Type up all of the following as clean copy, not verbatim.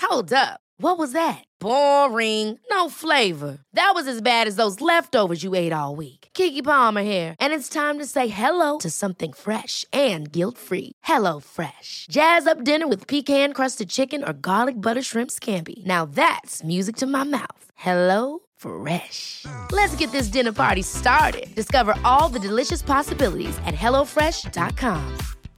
Hold up. What was that? Boring. No flavor. That was as bad as those leftovers you ate all week. Keke Palmer here, and it's time to say hello to something fresh and guilt-free. Hello Fresh. Jazz up dinner with pecan-crusted chicken or garlic butter shrimp scampi. Now that's music to my mouth. Hello Fresh. Let's get this dinner party started. Discover all the delicious possibilities at hellofresh.com.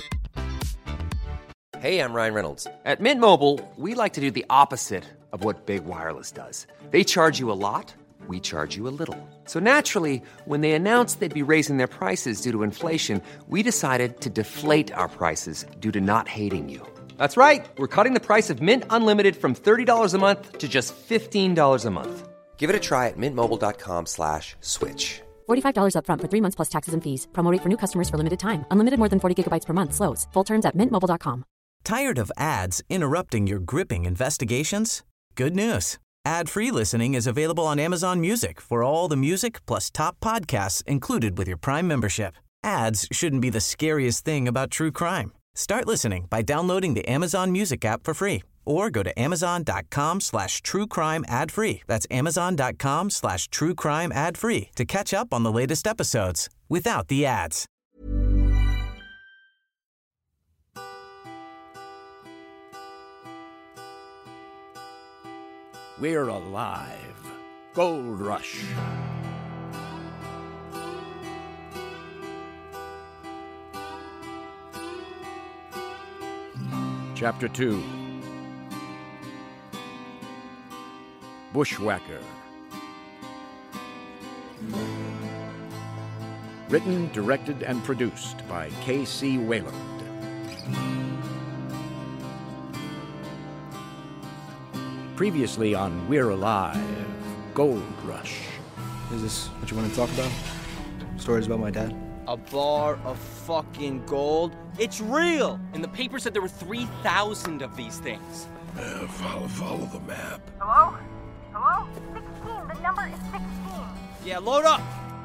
Hey, I'm Ryan Reynolds. At Mint Mobile, we like to do the opposite of what Big Wireless does. They charge you a lot, we charge you a little. So naturally, when they announced they'd be raising their prices due to inflation, we decided to deflate our prices due to not hating you. That's right. We're cutting the price of Mint Unlimited from $30 a month to just $15 a month. Give it a try at mintmobile.com/switch. $45 up front for 3 months plus taxes and fees. Promo rate for new customers for limited time. Unlimited more than 40 gigabytes per month slows. Full terms at mintmobile.com. Tired of ads interrupting your gripping investigations? Good news. Ad-free listening is available on Amazon Music for all the music plus top podcasts included with your Prime membership. Ads shouldn't be the scariest thing about true crime. Start listening by downloading the Amazon Music app for free or go to amazon.com/truecrime ad-free. That's amazon.com/truecrime ad-free to catch up on the latest episodes without the ads. We're alive. Gold Rush. Chapter 2. Bushwhacker. Written, directed, and produced by K.C. Wayland. Previously on We're Alive, Gold Rush. Is this what you want to talk about? Stories about my dad? A bar of fucking gold? It's real! And the paper said there were 3,000 of these things. Follow the map. Hello? Hello? 16. The number is 16. Yeah, load up!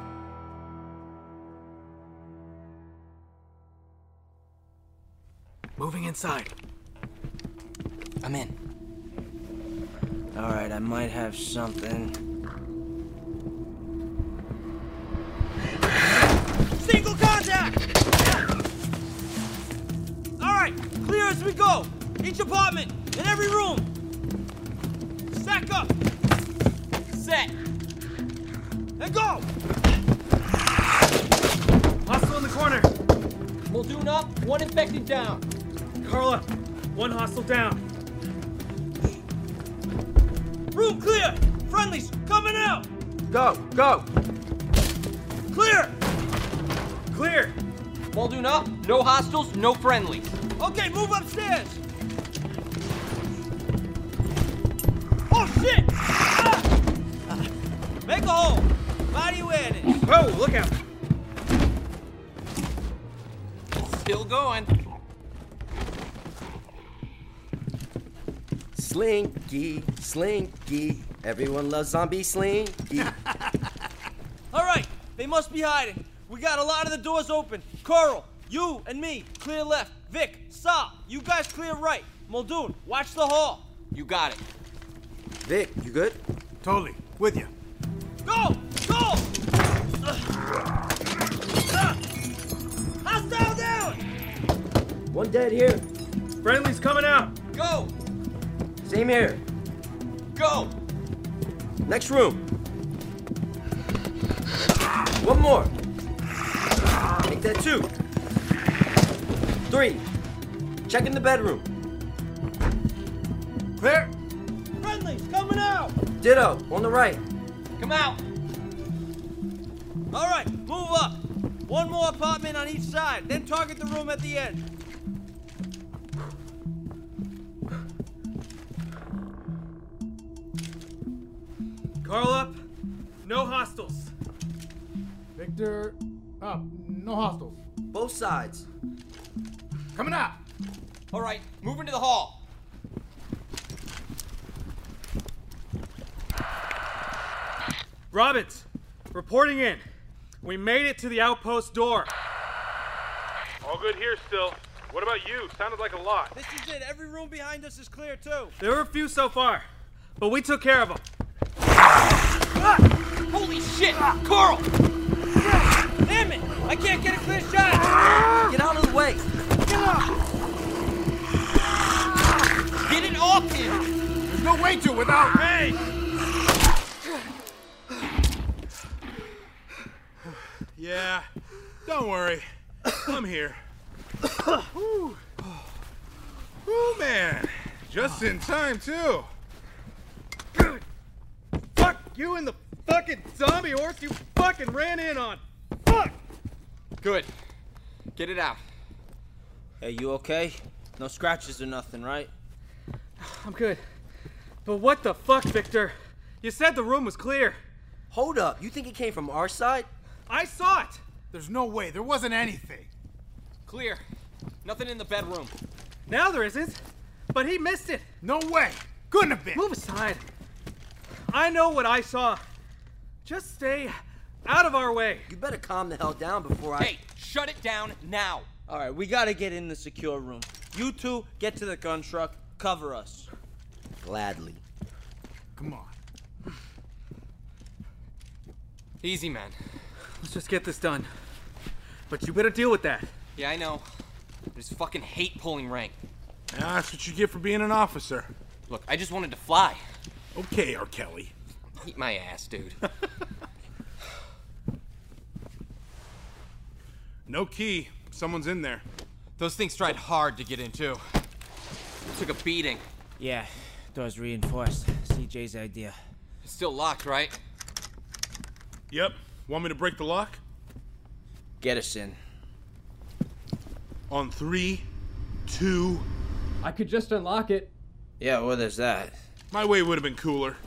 Moving inside. I'm in. Alright, I might have something. Single contact! Alright, clear as we go. Each apartment, in every room. Stack up. Set. And go! Hostile in the corner. Muldoon up, one infected down. Carla, one hostile down. Room clear! Friendlies coming out! Go! Clear! Clear! Muldoon up, no hostiles, no friendlies. Okay, move upstairs! Oh shit! Ah! Make a hole! Body awareness! Whoa, look out! Still going. Slinky. Everyone loves zombie Slinky. All right, they must be hiding. We got a lot of the doors open. Coral, you and me, clear left. Vic, Saul, you guys clear right. Muldoon, watch the hall. You got it. Vic, you good? Totally. With you. Go! Hostile down! One dead here. Friendly's coming out. Go! Same here. Go! Next room. One more. Make that 2. 3. Check in the bedroom. Clear. Friendly's coming out! Ditto, on the right. Come out! All right, move up. One more apartment on each side, then target the room at the end. Carl up. No hostiles. Victor up. No hostiles. Both sides. Coming out. All right, move into the hall. Robbins, reporting in. We made it to the outpost door. All good here still. What about you? Sounded like a lot. This is it. Every room behind us is clear, too. There were a few so far, but we took care of them. Holy shit! Carl! Damn it! I can't get a clear shot! Get out of the way. Get it off him! There's no way to without... Hey! Yeah, don't worry. I'm here. Whew, man. Just in time, too. Fuck you and the fucking zombie horse you fucking ran in on. Fuck! Good. Get it out. Hey, you okay? No scratches or nothing, right? I'm good. But what the fuck, Victor? You said the room was clear. Hold up. You think it came from our side? I saw it. There's no way. There wasn't anything. Clear. Nothing in the bedroom. Now there isn't. But he missed it. No way. Couldn't have been. Move aside. I know what I saw. Just stay out of our way. You better calm the hell down before I... Hey, shut it down now. All right, we gotta get in the secure room. You two, get to the gun truck. Cover us. Gladly. Come on. Easy, man. Let's just get this done. But you better deal with that. Yeah, I know. I just fucking hate pulling rank. Yeah, that's what you get for being an officer. Look, I just wanted to fly. Okay, R. Kelly. Eat my ass, dude. No key. Someone's in there. Those things tried hard to get in, too. Took a beating. Yeah, door's reinforced. CJ's idea. It's still locked, right? Yep. Want me to break the lock? Get us in. On 3, 2... I could just unlock it. Yeah, well, there's that. My way would have been cooler.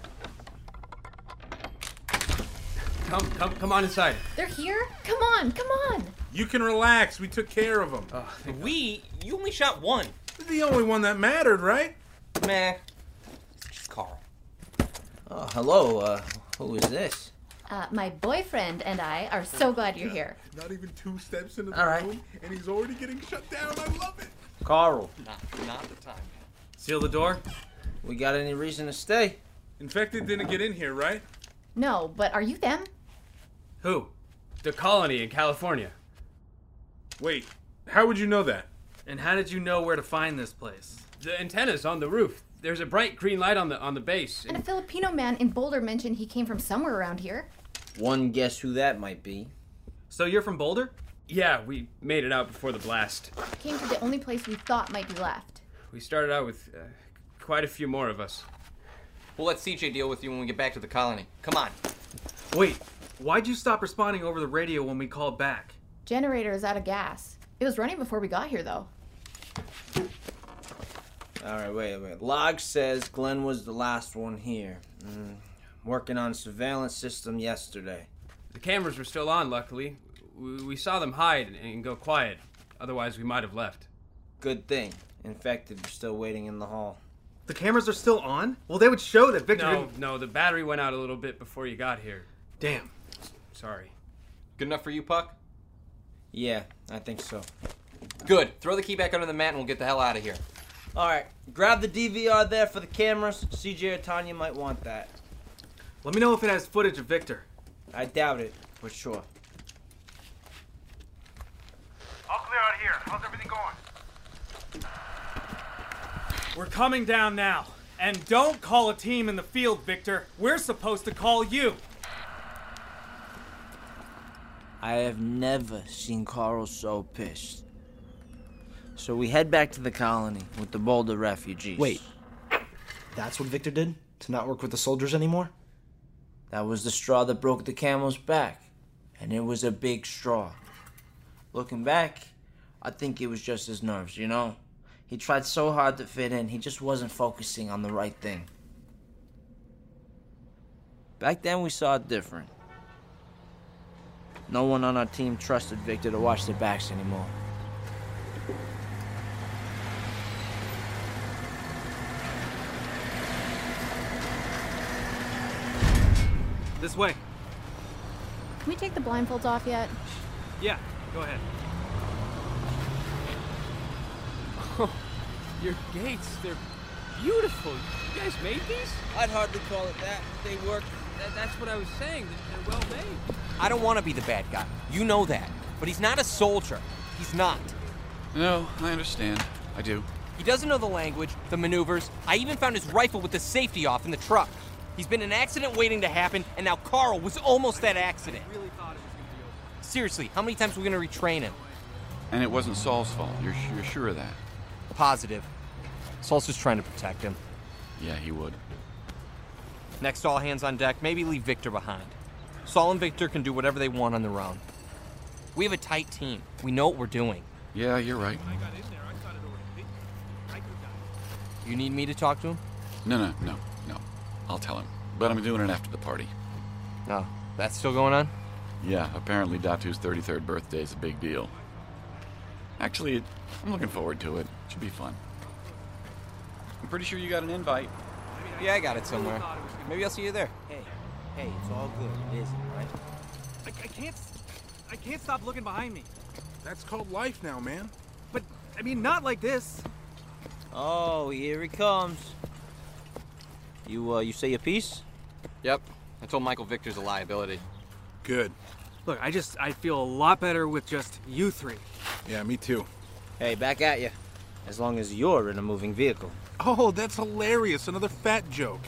Come on inside. They're here? Come on. You can relax. We took care of them. You only shot one. The only one that mattered, right? Meh. It's just Carl. Oh, hello. Who is this? My boyfriend and I are so glad you're here. Not even 2 steps into the All right. room, and he's already getting shut down. I love it. Carl. Not the time. Seal the door? We got any reason to stay? Infected didn't get in here, right? No, but are you them? Who? The colony in California. Wait, how would you know that? And how did you know where to find this place? The antenna's on the roof. There's a bright green light on the base. And a Filipino man in Boulder mentioned he came from somewhere around here. One guess who that might be. So you're from Boulder? Yeah, we made it out before the blast. Came to the only place we thought might be left. We started out with quite a few more of us. We'll let CJ deal with you when we get back to the colony. Come on. Wait, why'd you stop responding over the radio when we called back? Generator is out of gas. It was running before we got here, though. All right, wait. Log says Glenn was the last one here. Working on surveillance system yesterday. The cameras were still on, luckily. We saw them hide and go quiet. Otherwise, we might have left. Good thing. Infected are still waiting in the hall. The cameras are still on? Well, they would show that Victor No, the battery went out a little bit before you got here. Damn. Sorry. Good enough for you, Puck? Yeah, I think so. Good. Throw the key back under the mat and we'll get the hell out of here. All right, grab the DVR there for the cameras. CJ or Tanya might want that. Let me know if it has footage of Victor. I doubt it, for sure. All clear out here. How's everything going? We're coming down now. And don't call a team in the field, Victor. We're supposed to call you. I have never seen Carl so pissed. So we head back to the colony with the Boulder refugees. Wait, that's what Victor did? To not work with the soldiers anymore? That was the straw that broke the camel's back. And it was a big straw. Looking back, I think it was just his nerves, you know? He tried so hard to fit in, he just wasn't focusing on the right thing. Back then we saw it different. No one on our team trusted Victor to watch their backs anymore. This way. Can we take the blindfolds off yet? Yeah, go ahead. Your gates, they're beautiful. You guys made these? I'd hardly call it that. They work. That's what I was saying. They're well made. I don't want to be the bad guy. You know that. But he's not a soldier. He's not. No, I understand. I do. He doesn't know the language, the maneuvers. I even found his rifle with the safety off in the truck. He's been an accident waiting to happen, and now Carl was almost that accident. I really thought it was going to be over. Seriously, how many times are we going to retrain him? And it wasn't Saul's fault. You're sure of that? Positive. Saul's just trying to protect him. Yeah, he would. Next, all hands on deck. Maybe leave Victor behind. Saul and Victor can do whatever they want on their own. We have a tight team. We know what we're doing. Yeah, you're right. You need me to talk to him? No. I'll tell him. But I'm doing it after the party. Oh, that's still going on? Yeah, apparently Datu's 33rd birthday is a big deal. Actually, I'm looking forward to it. It should be fun. I'm pretty sure you got an invite. Yeah, I got it somewhere. Maybe I'll see you there. Hey, it's all good. It isn't, right? I can't stop looking behind me. That's called life now, man. But, I mean, not like this. Oh, here he comes. You say your piece? Yep. I told Michael Victor's a liability. Good. Look, I feel a lot better with just you three. Yeah, me too. Hey, back at you. As long as you're in a moving vehicle. Oh, that's hilarious. Another fat joke.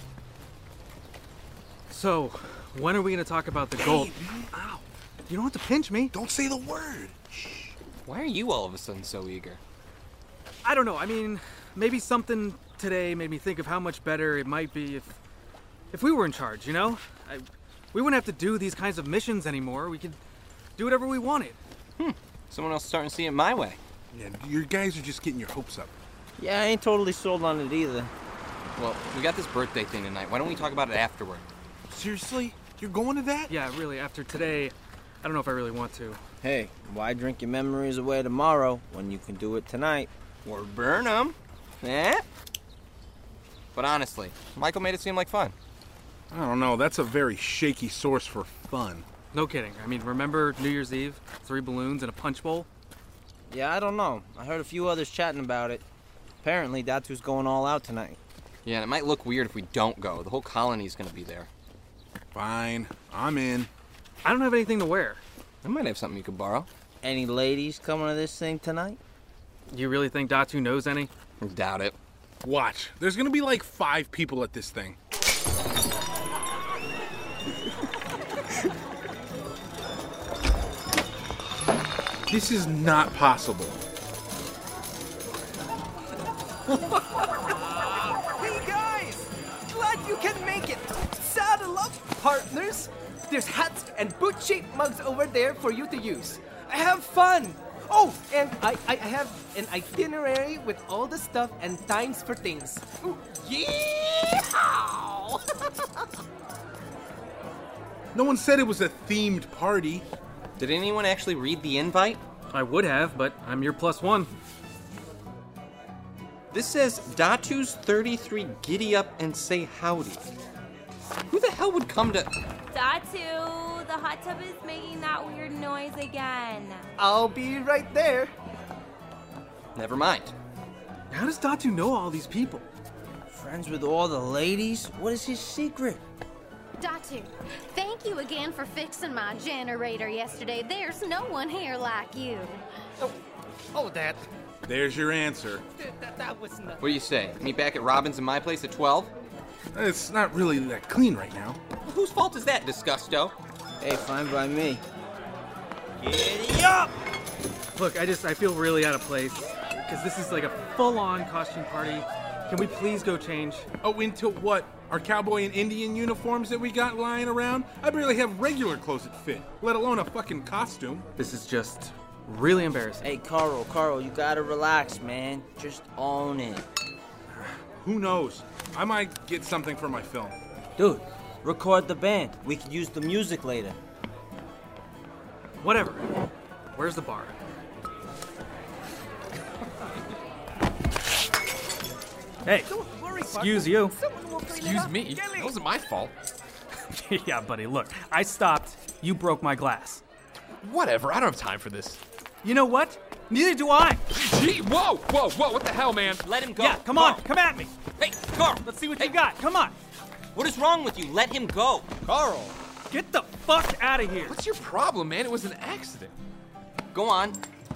So, when are we going to talk about the gold? Ow. You don't have to pinch me. Don't say the word. Shh. Why are you all of a sudden so eager? I don't know. I mean, maybe something today made me think of how much better it might be if we were in charge, you know? We wouldn't have to do these kinds of missions anymore. We could do whatever we wanted. Someone else is starting to see it my way. Yeah, you guys are just getting your hopes up. Yeah, I ain't totally sold on it either. Well, we got this birthday thing tonight. Why don't we talk about it afterward? Seriously? You're going to that? Yeah, really, after today, I don't know if I really want to. Hey, why drink your memories away tomorrow when you can do it tonight? Or burn them. Eh? But honestly, Michael made it seem like fun. I don't know. That's a very shaky source for fun. No kidding. I mean, remember New Year's Eve? 3 balloons and a punch bowl? Yeah, I don't know. I heard a few others chatting about it. Apparently, Datu's going all out tonight. Yeah, and it might look weird if we don't go. The whole colony's gonna be there. Fine. I'm in. I don't have anything to wear. I might have something you could borrow. Any ladies coming to this thing tonight? You really think Datu knows any? Doubt it. Watch. There's gonna be like 5 people at this thing. This is not possible. Hey guys! Glad you can make it! Saddle up, partners! There's hats and boot-shaped mugs over there for you to use. Have fun! Oh, and I have an itinerary with all the stuff and times for things. Ooh, yeehaw! No one said it was a themed party. Did anyone actually read the invite? I would have, but I'm your +1. This says Datu's 33 giddy up and say howdy. Who the hell would come to... Datu, the hot tub is making that weird noise again. I'll be right there. Never mind. How does Datu know all these people? Friends with all the ladies? What is his secret? Datu, thank you again for fixing my generator yesterday. There's no one here like you. Oh, that. There's your answer. That was nothing. What do you say? Meet back at Robin's and my place at 12? It's not really that clean right now. Well, whose fault is that, Disgusto? Hey, fine by me. Giddy up! Look, I feel really out of place. Because this is like a full-on costume party. Can we please go change? Oh, into what? Our cowboy and Indian uniforms that we got lying around? I barely have regular clothes that fit, let alone a fucking costume. This is just really embarrassing. Hey, Carl, you gotta relax, man. Just own it. Who knows? I might get something for my film. Dude, record the band. We could use the music later. Whatever. Where's the bar? Hey, excuse you. Excuse me? That wasn't my fault. Yeah, buddy, look. I stopped. You broke my glass. Whatever, I don't have time for this. You know what? Neither do I. Gee, whoa, what the hell, man? Let him go. Yeah, come on, come at me. Hey, Carl. Let's see what you got. Come on. What is wrong with you? Let him go. Carl. Get the fuck out of here. What's your problem, man? It was an accident. Go on.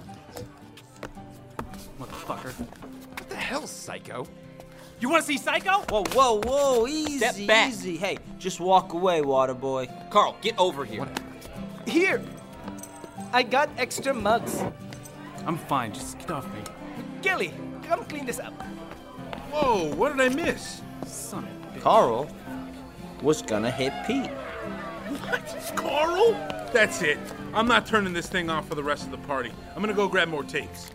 Motherfucker. What the hell, psycho? You want to see Psycho? Whoa, easy, Step back. easy. Hey, just walk away, water boy. Carl, get over here. Here. I got extra mugs. I'm fine, just get off me. Gilly, come clean this up. Whoa, what did I miss? Son of a bitch. Carl was gonna hit Pete. What? Carl? That's it. I'm not turning this thing off for the rest of the party. I'm gonna go grab more tapes.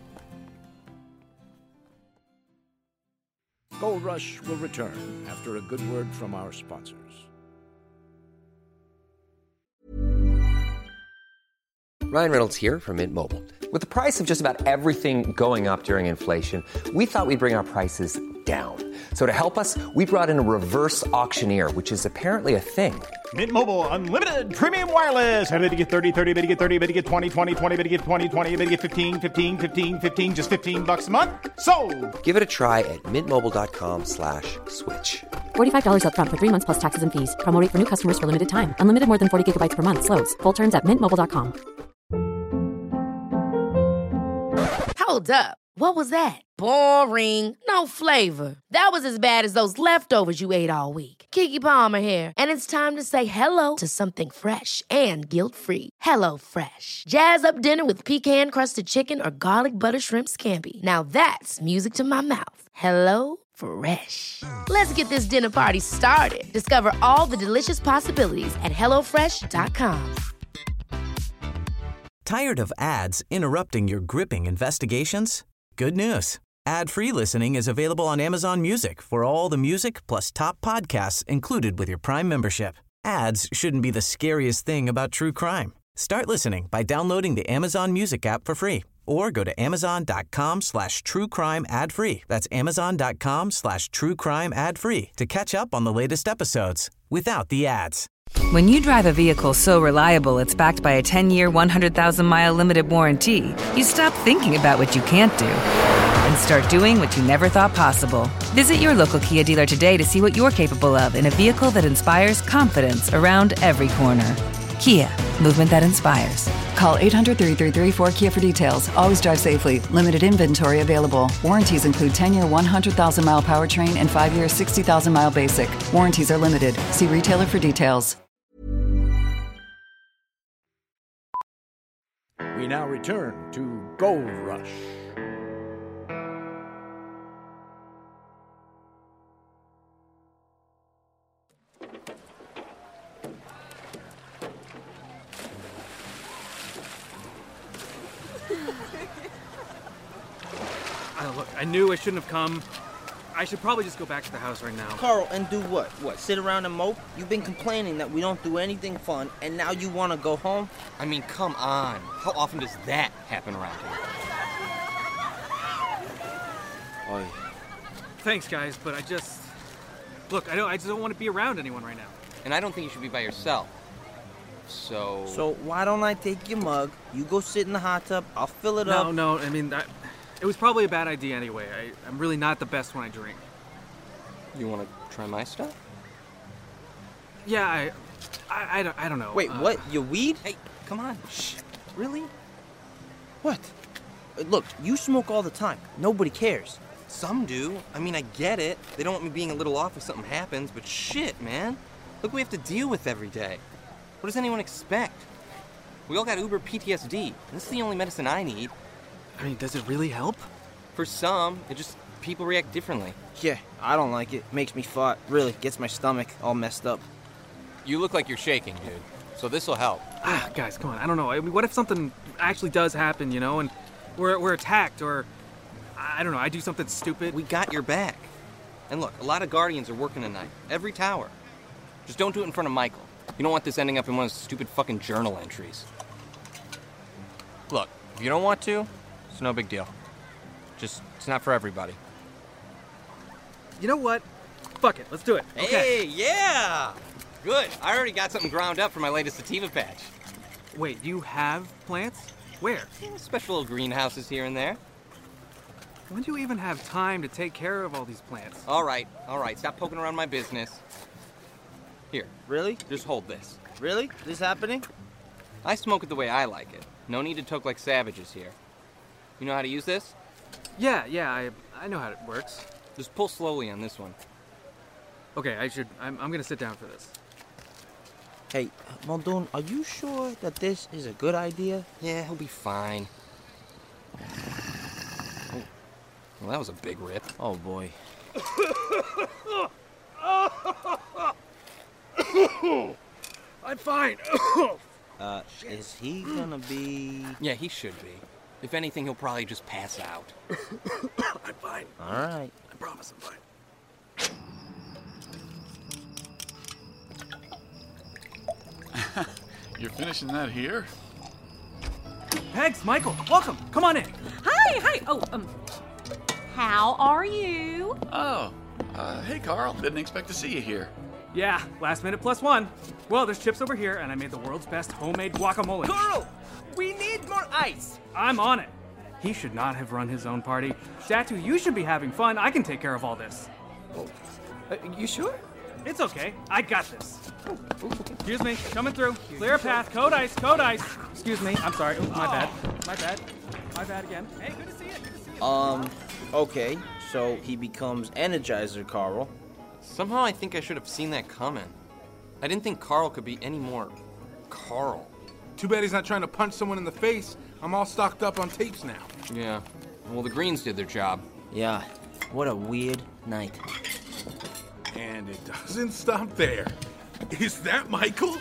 Gold Rush will return after a good word from our sponsors. Ryan Reynolds here from Mint Mobile. With the price of just about everything going up during inflation, we thought we'd bring our prices down. So to help us, we brought in a reverse auctioneer, which is apparently a thing. Mint Mobile Unlimited Premium Wireless. How to get 30, 30, bit to get 30, bit to get 20, 20, 20, bit to get 20, 20, bit to get 15, 15, 15, 15, just $15 a month? Sold! Give it a try at mintmobile.com/switch. $45 up front for 3 months plus taxes and fees. Promo rate for new customers for limited time. Unlimited more than 40 gigabytes per month. Slows full terms at mintmobile.com. Hold up. What was that? Boring. No flavor. That was as bad as those leftovers you ate all week. Keke Palmer here, and it's time to say hello to something fresh and guilt-free. HelloFresh. Jazz up dinner with pecan-crusted chicken or garlic butter shrimp scampi. Now that's music to my mouth. HelloFresh. Let's get this dinner party started. Discover all the delicious possibilities at HelloFresh.com. Tired of ads interrupting your gripping investigations? Good news. Ad-free listening is available on Amazon Music for all the music plus top podcasts included with your Prime membership. Ads shouldn't be the scariest thing about true crime. Start listening by downloading the Amazon Music app for free or go to amazon.com/truecrime ad-free. That's amazon.com/truecrime ad-free to catch up on the latest episodes without the ads. When you drive a vehicle so reliable it's backed by a 10-year, 100,000-mile limited warranty, you stop thinking about what you can't do and start doing what you never thought possible. Visit your local Kia dealer today to see what you're capable of in a vehicle that inspires confidence around every corner. Kia, movement that inspires. Call 800-333-4KIA for details. Always drive safely. Limited inventory available. Warranties include 10-year 100,000-mile powertrain and 5-year 60,000-mile basic. Warranties are limited. See retailer for details. We now return to Gold Rush. Look, I knew I shouldn't have come. I should probably just go back to the house right now. Carl, and do what? What, sit around and mope? You've been complaining that we don't do anything fun, and now you want to go home? I mean, come on. How often does that happen around here? Oh, yeah. Thanks, guys, but I just... Look, I just don't want to be around anyone right now. And I don't think you should be by yourself. So why don't I take your mug, you go sit in the hot tub, I'll fill it up. No, I mean, it was probably a bad idea anyway. I'm really not the best when I drink. You want to try my stuff? Yeah, I don't know. Wait, what? Your weed? Hey, come on. Shh. Really? What? Look, you smoke all the time. Nobody cares. Some do. I mean, I get it. They don't want me being a little off if something happens, but shit, man. Look what we have to deal with every day. What does anyone expect? We all got uber PTSD. This is the only medicine I need. I mean, does it really help? For some, people react differently. Yeah, I don't like it. Makes me fart. Really, gets my stomach all messed up. You look like you're shaking, dude. So this'll help. Guys, come on. I don't know. I mean, what if something actually does happen, you know, and we're attacked, or I don't know, I do something stupid? We got your back. And look, a lot of Guardians are working tonight. Every tower. Just don't do it in front of Michael. You don't want this ending up in one of those stupid fucking journal entries. Look, if you don't want to, it's no big deal. Just, it's not for everybody. You know what? Fuck it, let's do it. Hey, yeah! Good. I already got something ground up for my latest sativa patch. Wait, you have plants? Where? Special little greenhouses here and there. When do you even have time to take care of all these plants? All right. Stop poking around my business. Here. Really? Just hold this. Really? This happening? I smoke it the way I like it. No need to toke like savages here. You know how to use this? Yeah, I know how it works. Just pull slowly on this one. Okay, I'm gonna sit down for this. Hey, Muldoon, are you sure that this is a good idea? Yeah, he'll be fine. Oh. Well, that was a big rip. Oh, boy. I'm fine. Is he gonna be... Yeah, he should be. If anything, he'll probably just pass out. I'm fine. All right. I promise I'm fine. You're finishing that here? Pegs, Michael, welcome. Come on in. Hi. Oh, how are you? Oh, hey, Carl. Didn't expect to see you here. Yeah, last minute +1. Well, there's chips over here, and I made the world's best homemade guacamole. Carl, we need more ice. I'm on it. He should not have run his own party. Datu, you should be having fun. I can take care of all this. You sure? It's okay. I got this. Excuse me. Coming through. Clear a path. Code ice. Excuse me. I'm sorry. Ooh, my bad again. Hey, good to see you. Okay. So he becomes Energizer Carl. Somehow I think I should have seen that coming. I didn't think Carl could be any more Carl. Too bad he's not trying to punch someone in the face. I'm all stocked up on tapes now. Yeah. Well, the Greens did their job. Yeah. What a weird night. And it doesn't stop there. Is that Michael?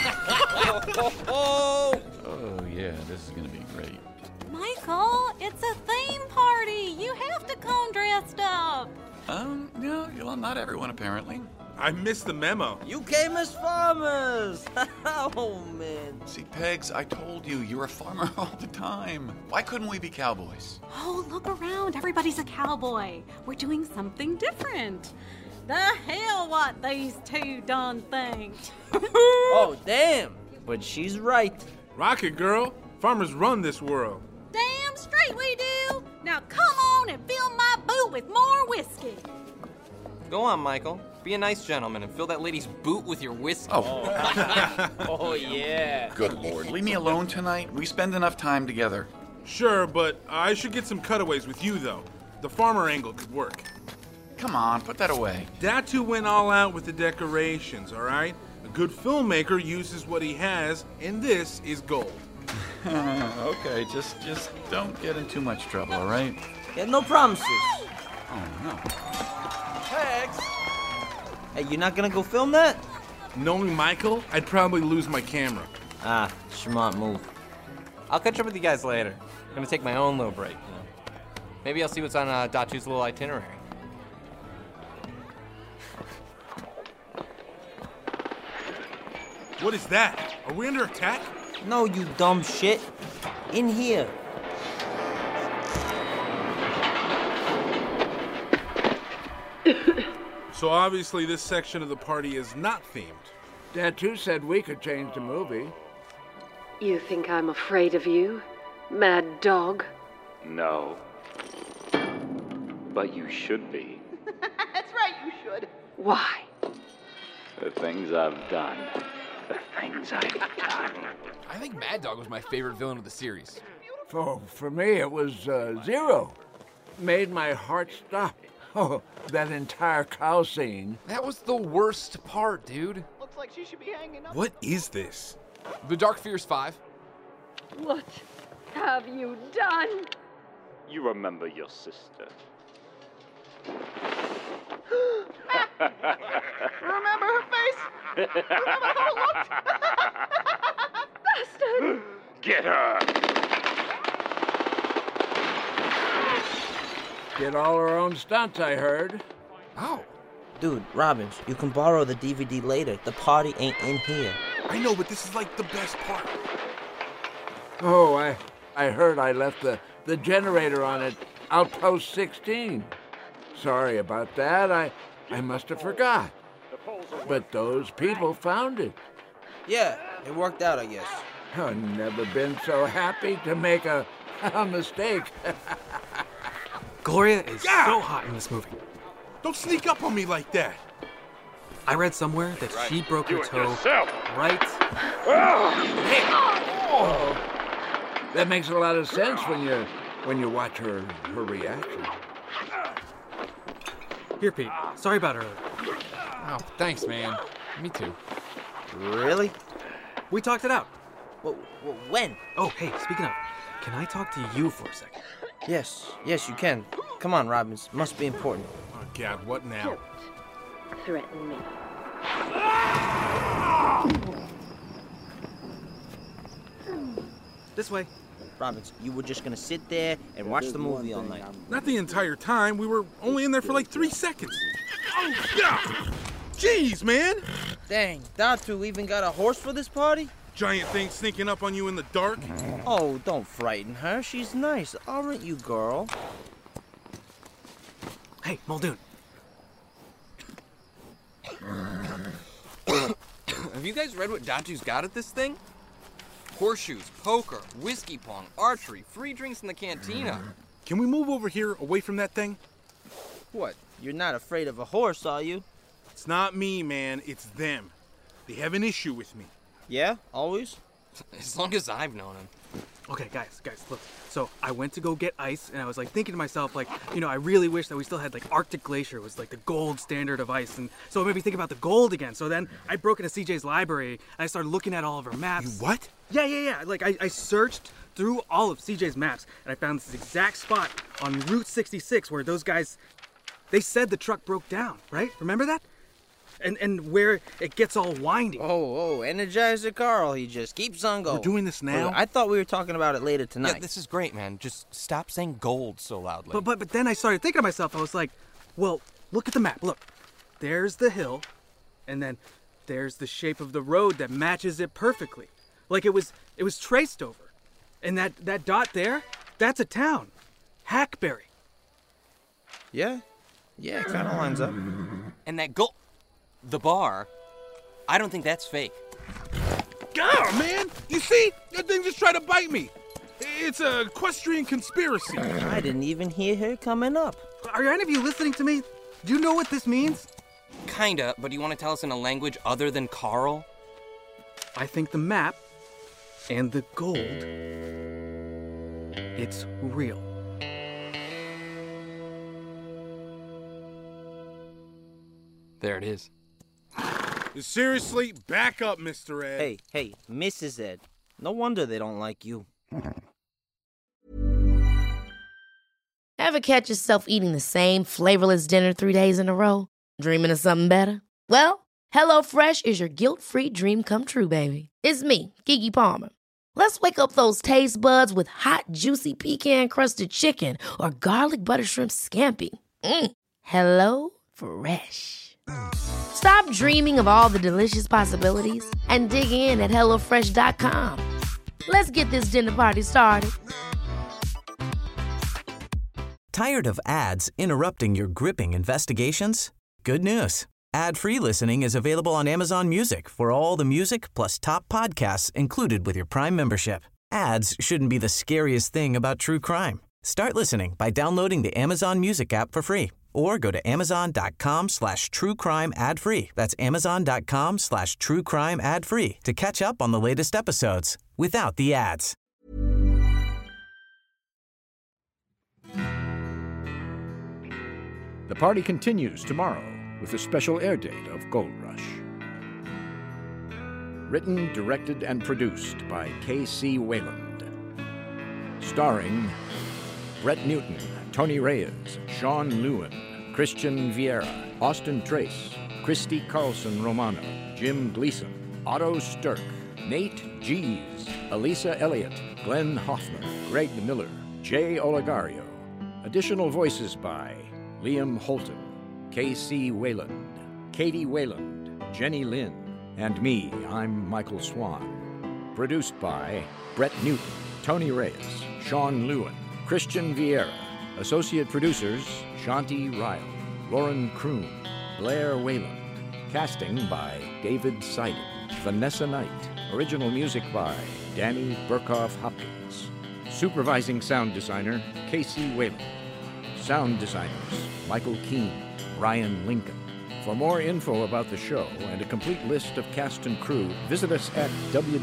Oh, yeah, this is gonna be great. Michael, it's a theme party. You have to come dressed up. No, well, not everyone, apparently. I missed the memo. You came as farmers. Oh, man. See, Pegs, I told you, you're a farmer all the time. Why couldn't we be cowboys? Oh, look around. Everybody's a cowboy. We're doing something different. The hell what these two done think. Oh, damn. But she's right. Rocket girl. Farmers run this world. Damn straight we do. Now come on and fill my boot with more whiskey. Go on, Michael. Be a nice gentleman and fill that lady's boot with your whiskey. Oh, yeah. Good Lord, leave me alone tonight. We spend enough time together. Sure, but I should get some cutaways with you, though. The farmer angle could work. Come on, put that away. Datu went all out with the decorations, all right? A good filmmaker uses what he has, and this is gold. Okay, just don't get in too much trouble, all right? Yeah, no promises. Oh, no. Pegs! Hey, you're not gonna go film that? Knowing Michael, I'd probably lose my camera. Ah, smart move. I'll catch up with you guys later. I'm gonna take my own little break, you know. Maybe I'll see what's on Datu's little itinerary. What is that? Are we under attack? No, you dumb shit. In here. So obviously this section of the party is not themed. Datu said we could change the movie. You think I'm afraid of you, mad dog? No. But you should be. That's right, you should. Why? The things I've done. The things I've done. I think Mad Dog was my favorite villain of the series. For me, it was Zero. Made my heart stop. Oh, that entire cow scene. That was the worst part, dude. Looks like she should be hanging up. What is this? The Dark Fears 5. What have you done? You remember your sister. Remember her face? Remember how it looked? Bastard! Get her! Did all her own stunts, I heard. Oh. Dude, Robbins, you can borrow the DVD later. The party ain't in here. I know, but this is like the best part. Oh, I heard I left the generator on at Outpost 16. Sorry about that. I must have forgot. But those people found it. Yeah, it worked out, I guess. I've never been so happy to make a mistake. Gloria is so hot in this movie. Don't sneak up on me like that. I read somewhere that she broke her toe right. Hey! Oh. That makes a lot of sense when you watch her reaction. Here, Pete. Sorry about earlier. Oh, thanks, man. Me too. Really? We talked it out. When? Oh, hey, speaking of, can I talk to you for a second? Yes, you can. Come on, Robbins. Must be important. Oh, God, what now? Don't threaten me. This way. Robbins, you were just gonna sit there and watch the movie all night. Not the entire time. We were only in there for like 3 seconds. Oh, God! Jeez, man! Dang, Datu even got a horse for this party? Giant thing sneaking up on you in the dark? Oh, don't frighten her. She's nice, aren't you, girl? Hey, Muldoon. Have you guys read what Datu's got at this thing? Horseshoes, poker, whiskey pong, archery, free drinks in the cantina. Can we move over here away from that thing? What? You're not afraid of a horse, are you? It's not me, man. It's them. They have an issue with me. Yeah? Always? As long as I've known him. Okay, guys, look. So I went to go get ice, and I was like thinking to myself, like, I really wish that we still had like Arctic Glacier was like the gold standard of ice, and so it made me think about the gold again. So then I broke into CJ's library, and I started looking at all of her maps. You what? Yeah. Like I searched through all of CJ's maps, and I found this exact spot on Route 66 where those guys, they said the truck broke down, right? Remember that? And where it gets all windy. Oh, Energizer Carl, he just keeps on going. We're doing this now? I thought we were talking about it later tonight. Yeah, this is great, man. Just stop saying gold so loudly. But then I started thinking to myself, I was like, well, look at the map. Look, there's the hill, and then there's the shape of the road that matches it perfectly. Like it was traced over. And that dot there, that's a town. Hackberry. Yeah, it kind of lines up. And that gold... The bar, I don't think that's fake. God, man! You see? That thing just tried to bite me. It's a equestrian conspiracy. I didn't even hear her coming up. Are any of you listening to me? Do you know what this means? Kinda, but you want to tell us in a language other than Carl? I think the map and the gold, it's real. There it is. Seriously, back up, Mr. Ed. Hey, Mrs. Ed. No wonder they don't like you. Ever catch yourself eating the same flavorless dinner 3 days in a row? Dreaming of something better? Well, HelloFresh is your guilt-free dream come true, baby. It's me, Keke Palmer. Let's wake up those taste buds with hot, juicy pecan-crusted chicken or garlic butter shrimp scampi. Hello Fresh. Stop dreaming of all the delicious possibilities and dig in at HelloFresh.com. Let's get this dinner party started. Tired of ads interrupting your gripping investigations? Good news. Ad-free listening is available on Amazon Music for all the music plus top podcasts included with your Prime membership. Ads shouldn't be the scariest thing about true crime. Start listening by downloading the Amazon Music app for free or go to amazon.com/truecrime ad-free. That's amazon.com/truecrime ad-free to catch up on the latest episodes without the ads. The party continues tomorrow with a special air date of Gold Rush. Written, directed, and produced by K.C. Wayland. Starring Brett Newton, Tony Reyes, Sean Lewin, Christian Vieira, Austin Trace, Christy Carlson Romano, Jim Gleason, Otto Stirk, Nate Gies, Elisa Elliott, Glenn Hoffner, Greg Miller, Jay Olegario. Additional voices by Liam Holton, K.C. Wayland, Katie Wayland, Jenny Lynn, and me, I'm Michael Swan. Produced by Brett Newton, Tony Reyes, Sean Lewin, Christian Vieira. Associate producers, Shanti Ryle, Lauren Kroon, Blair Wayland. Casting by David Seiden, Vanessa Knight. Original music by Danny Burkhoff Hopkins. Supervising sound designer, Casey Whalen. Sound designers, Michael Keane, Ryan Lincoln. For more info about the show and a complete list of cast and crew, visit us at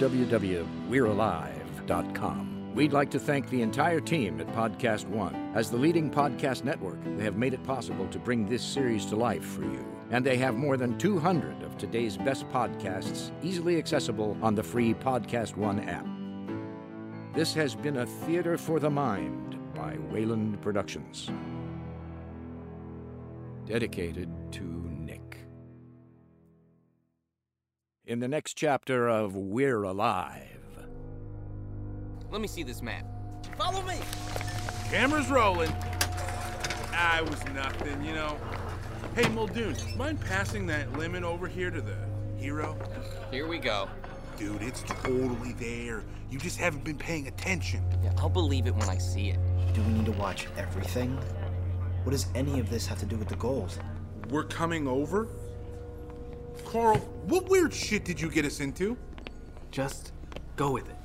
www.we'realive.com. We'd like to thank the entire team at Podcast One. As the leading podcast network, they have made it possible to bring this series to life for you. And they have more than 200 of today's best podcasts easily accessible on the free Podcast One app. This has been a Theater for the Mind by Wayland Productions. Dedicated to Nick. In the next chapter of We're Alive. Let me see this map. Follow me! Camera's rolling. I was nothing, you know. Hey, Muldoon, mind passing that lemon over here to the hero? Here we go. Dude, it's totally there. You just haven't been paying attention. Yeah, I'll believe it when I see it. Do we need to watch everything? What does any of this have to do with the gold? We're coming over? Carl, what weird shit did you get us into? Just go with it.